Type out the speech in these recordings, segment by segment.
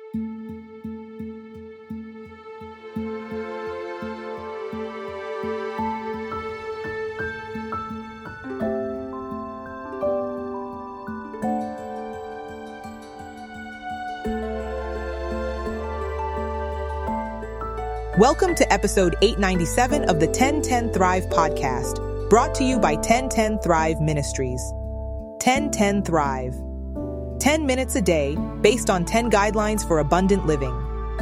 Welcome to episode 897 of the 1010 Thrive podcast, brought to you by 1010 Thrive Ministries. 1010 Thrive. 10 minutes a day, based on 10 guidelines for abundant living.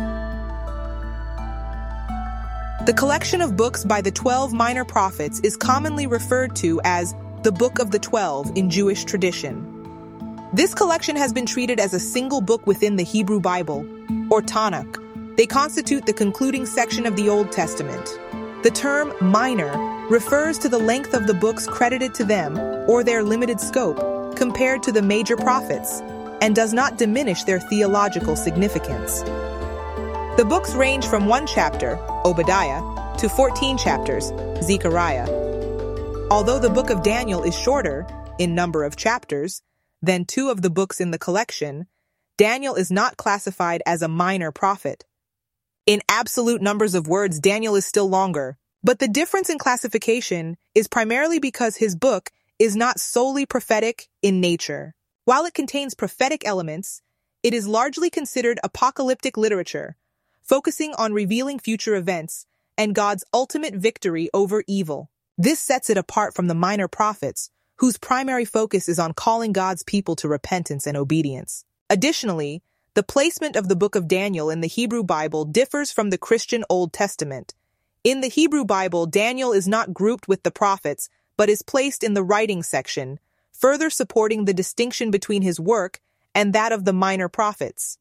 The collection of books by the 12 minor prophets is commonly referred to as the Book of the 12 in Jewish tradition. This collection has been treated as a single book within the Hebrew Bible, or Tanakh. They constitute the concluding section of the Old Testament. The term minor refers to the length of the books credited to them or their limited scope compared to the major prophets and does not diminish their theological significance. The books range from 1 chapter, Obadiah, to 14 chapters, Zechariah. Although the book of Daniel is shorter, in number of chapters, than 2 of the books in the collection, Daniel is not classified as a minor prophet. In absolute numbers of words, Daniel is still longer, but the difference in classification is primarily because his book is not solely prophetic in nature. While it contains prophetic elements, it is largely considered apocalyptic literature, focusing on revealing future events and God's ultimate victory over evil. This sets it apart from the minor prophets, whose primary focus is on calling God's people to repentance and obedience. Additionally, the placement of the book of Daniel in the Hebrew Bible differs from the Christian Old Testament. In the Hebrew Bible, Daniel is not grouped with the prophets, but is placed in the writing section, further supporting the distinction between his work and that of the minor prophets.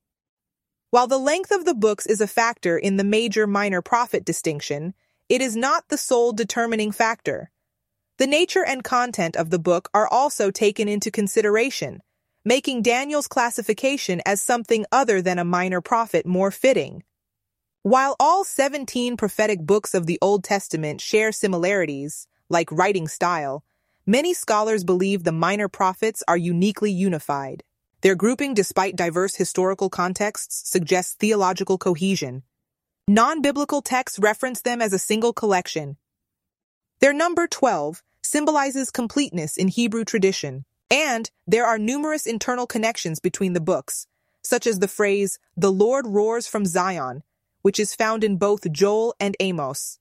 While the length of the books is a factor in the major-minor prophet distinction, it is not the sole determining factor. The nature and content of the book are also taken into consideration, making Daniel's classification as something other than a minor prophet more fitting. While all 17 prophetic books of the Old Testament share similarities, like writing style, many scholars believe the minor prophets are uniquely unified. Their grouping, despite diverse historical contexts, suggests theological cohesion. Non-biblical texts reference them as a single collection. Their number 12 symbolizes completeness in Hebrew tradition. And there are numerous internal connections between the books, such as the phrase, "The Lord roars from Zion," which is found in both Joel and Amos.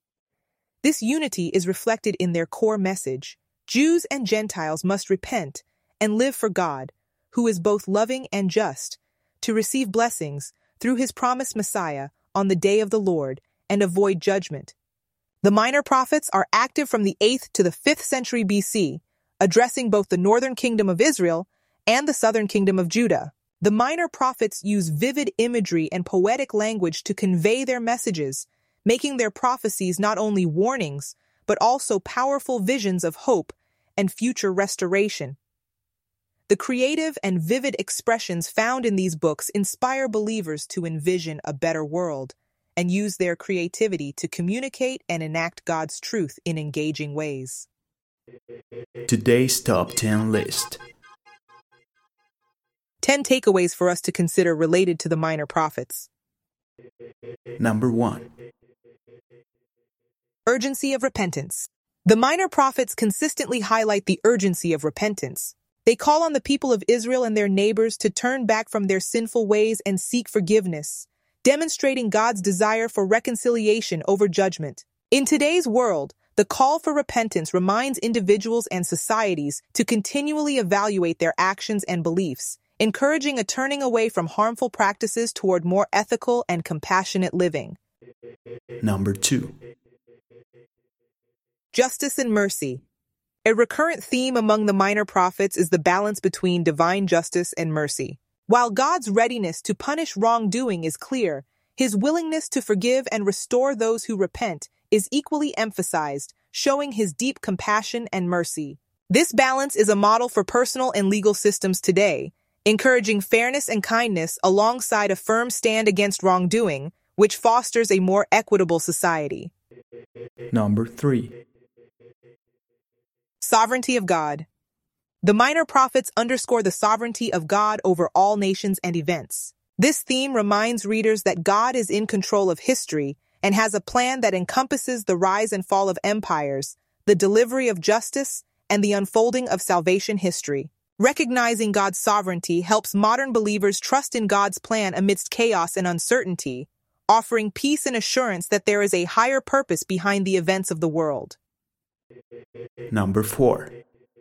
This unity is reflected in their core message. Jews and Gentiles must repent and live for God, who is both loving and just, to receive blessings through his promised Messiah on the day of the Lord and avoid judgment. The minor prophets are active from the 8th to the 5th century BC, addressing both the northern kingdom of Israel and the southern kingdom of Judah. The minor prophets use vivid imagery and poetic language to convey their messages, making their prophecies not only warnings, but also powerful visions of hope and future restoration. The creative and vivid expressions found in these books inspire believers to envision a better world and use their creativity to communicate and enact God's truth in engaging ways. Today's Top 10 List. 10 takeaways for us to consider related to the minor prophets. Number 1. Urgency of repentance. The minor prophets consistently highlight the urgency of repentance. They call on the people of Israel and their neighbors to turn back from their sinful ways and seek forgiveness, demonstrating God's desire for reconciliation over judgment. In today's world, the call for repentance reminds individuals and societies to continually evaluate their actions and beliefs, encouraging a turning away from harmful practices toward more ethical and compassionate living. Number 2. Justice and mercy. A recurrent theme among the minor prophets is the balance between divine justice and mercy. While God's readiness to punish wrongdoing is clear, his willingness to forgive and restore those who repent is equally emphasized, showing his deep compassion and mercy. This balance is a model for personal and legal systems today, encouraging fairness and kindness alongside a firm stand against wrongdoing, which fosters a more equitable society. Number 3. Sovereignty of God. The minor prophets underscore the sovereignty of God over all nations and events. This theme reminds readers that God is in control of history and has a plan that encompasses the rise and fall of empires, the delivery of justice, and the unfolding of salvation history. Recognizing God's sovereignty helps modern believers trust in God's plan amidst chaos and uncertainty, offering peace and assurance that there is a higher purpose behind the events of the world. Number 4.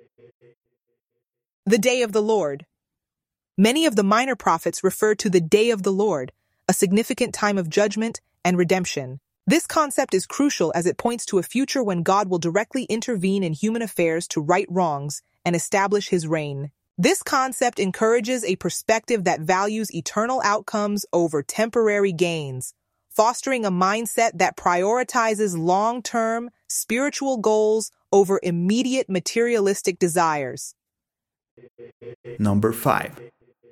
The Day of the Lord. Many of the minor prophets refer to the Day of the Lord, a significant time of judgment and redemption. This concept is crucial as it points to a future when God will directly intervene in human affairs to right wrongs and establish his reign. This concept encourages a perspective that values eternal outcomes over temporary gains, fostering a mindset that prioritizes long-term spiritual goals over immediate materialistic desires. Number 5.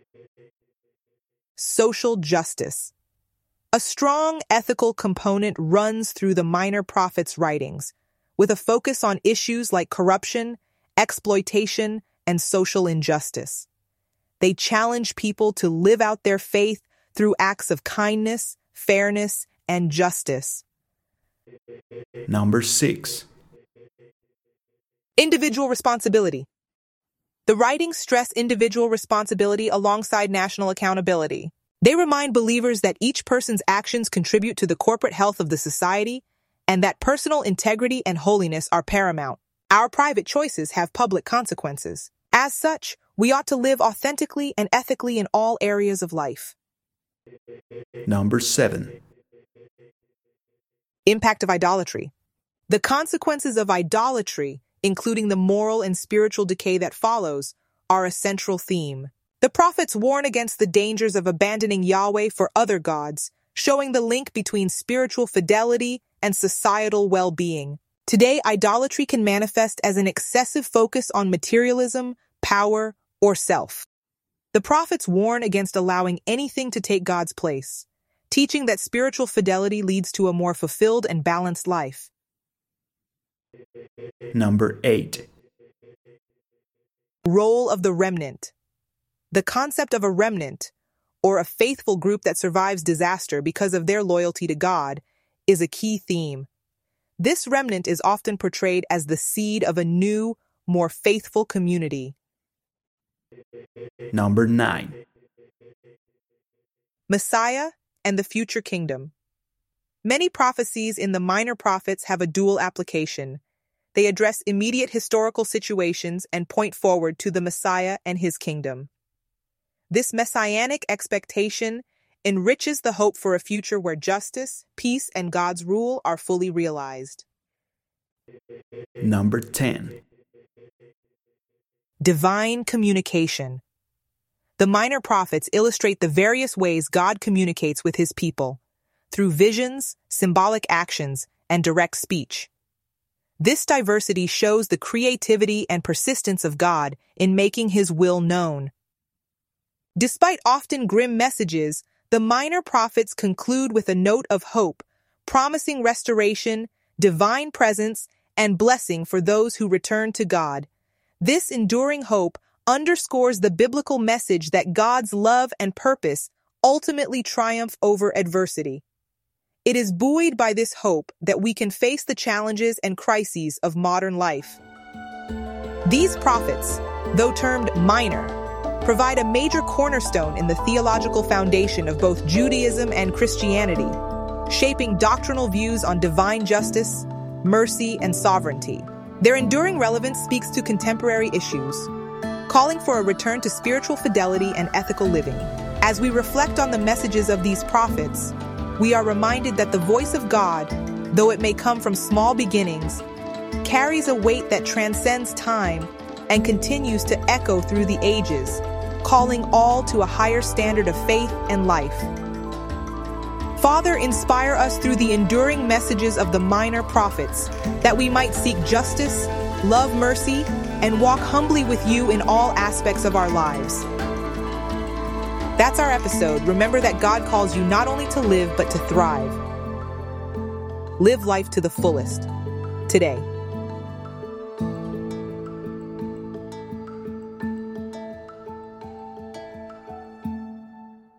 Social justice. A strong ethical component runs through the minor prophets' writings, with a focus on issues like corruption, exploitation, and social injustice. They challenge people to live out their faith through acts of kindness, fairness, and justice. Number 6. Individual responsibility. The writings stress individual responsibility alongside national accountability. They remind believers that each person's actions contribute to the corporate health of the society and that personal integrity and holiness are paramount. Our private choices have public consequences. As such, we ought to live authentically and ethically in all areas of life. Number 7. Impact of idolatry. The consequences of idolatry, including the moral and spiritual decay that follows, are a central theme. The prophets warn against the dangers of abandoning Yahweh for other gods, showing the link between spiritual fidelity and societal well-being. Today, idolatry can manifest as an excessive focus on materialism, power, or self. The prophets warn against allowing anything to take God's place, teaching that spiritual fidelity leads to a more fulfilled and balanced life. Number 8. Role of the remnant. The concept of a remnant, or a faithful group that survives disaster because of their loyalty to God, is a key theme. This remnant is often portrayed as the seed of a new, more faithful community. Number 9. Messiah and the future kingdom. Many prophecies in the minor prophets have a dual application. They address immediate historical situations and point forward to the Messiah and his kingdom. This messianic expectation enriches the hope for a future where justice, peace, and God's rule are fully realized. Number 10. Divine communication. The minor prophets illustrate the various ways God communicates with his people, through visions, symbolic actions, and direct speech. This diversity shows the creativity and persistence of God in making his will known. Despite often grim messages, the minor prophets conclude with a note of hope, promising restoration, divine presence, and blessing for those who return to God. This enduring hope underscores the biblical message that God's love and purpose ultimately triumph over adversity. It is buoyed by this hope that we can face the challenges and crises of modern life. These prophets, though termed minor, provide a major cornerstone in the theological foundation of both Judaism and Christianity, shaping doctrinal views on divine justice, mercy, and sovereignty. Their enduring relevance speaks to contemporary issues, calling for a return to spiritual fidelity and ethical living. As we reflect on the messages of these prophets, we are reminded that the voice of God, though it may come from small beginnings, carries a weight that transcends time and continues to echo through the ages, calling all to a higher standard of faith and life. Father, inspire us through the enduring messages of the minor prophets, that we might seek justice, love mercy, and walk humbly with you in all aspects of our lives. That's our episode. Remember that God calls you not only to live, but to thrive. Live life to the fullest today.